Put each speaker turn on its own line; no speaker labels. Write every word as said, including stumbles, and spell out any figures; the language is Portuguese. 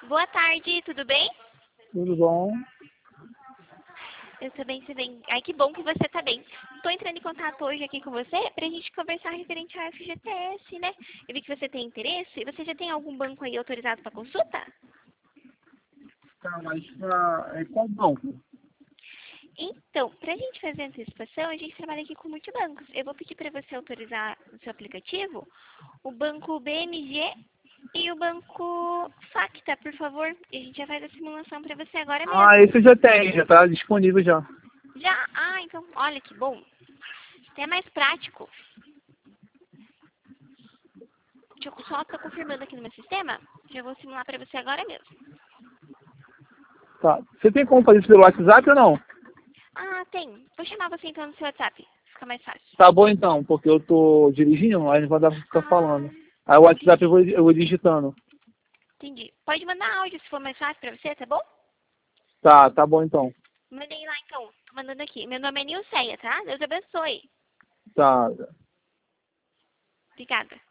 Boa tarde, tudo bem?
Tudo bom?
Eu tô bem, tudo bem. Ai, que bom que você tá bem. Tô entrando em contato hoje aqui com você pra gente conversar referente ao F G T S, né? Eu vi que você tem interesse. Você já tem algum banco aí autorizado para consulta?
Tá, mas pra, é, qual banco?
Então, pra gente fazer a antecipação, a gente trabalha aqui com multibancos. Eu vou pedir para você autorizar no seu aplicativo o banco B M G e o banco Facta, por favor. E a gente já faz a simulação para você agora
Ah,
mesmo.
esse já tem, já tá disponível já.
Já? Ah, então, olha que bom. Até mais prático. Deixa eu só tô confirmando aqui no meu sistema. Já vou simular para você agora mesmo.
Tá. Você tem como fazer isso pelo WhatsApp ou não?
Ah, tem. Vou chamar você então no seu WhatsApp. Fica mais fácil.
Tá bom então, porque eu tô dirigindo, aí não vai dar pra ficar
Ah,
falando. Aí o WhatsApp eu
entendi.
vou, eu vou digitando.
Entendi. Pode mandar áudio se for mais fácil para você, tá bom?
Tá, tá bom então.
Mandei lá então. Tô mandando aqui. Meu nome é Nilceia, tá? Deus abençoe.
Tá.
Obrigada.